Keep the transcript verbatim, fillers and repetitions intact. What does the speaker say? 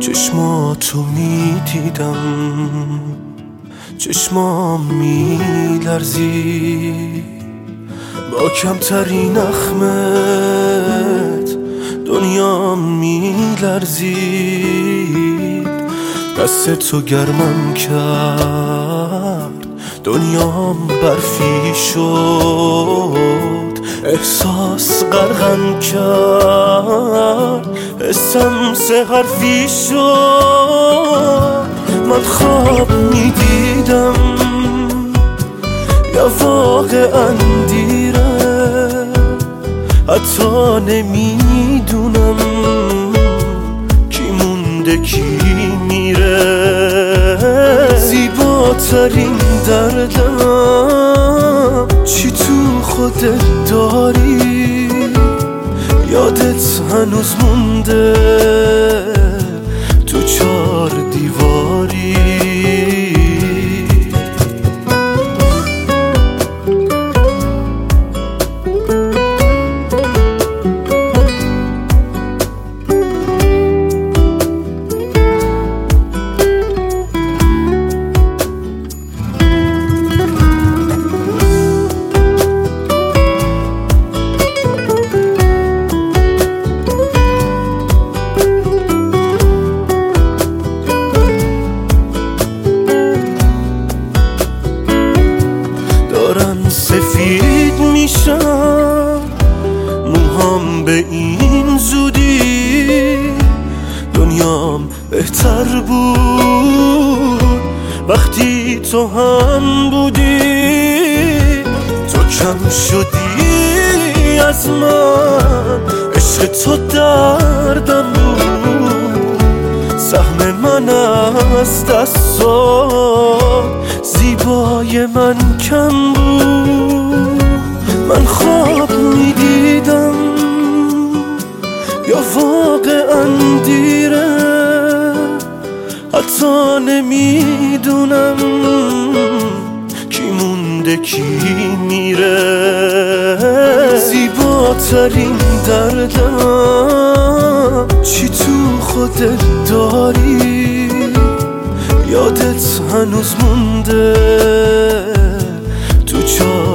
چشماتو میدیدم، چشمام میلرزید، با کمترین اخمت دنیام میلرزید. دست تو گرمم کرد، دنیام برفی شد، احساس غرقم کرد، حسم سه حرفی شد. من خواب میدیدم یا واقعا دیره، حتی نمیدونم کی مونده کی میره. زیباترین دردم چی تو خودت داری، یادت هنوز مونده تو چار دیواری. سفید میشم موهام به این زودی، دنیام بهتر بود وقتی تو هم بودی. تو کم شدی از من، عشق تو دردم بود، سهم من از دستات زیبای من کم بود. من خواب میدیدم یا واقعا دیره، حتی نمیدونم کی مونده کی میره. زیباترین دردم چی تو خودت داری، یادت هنوز مونده تو چار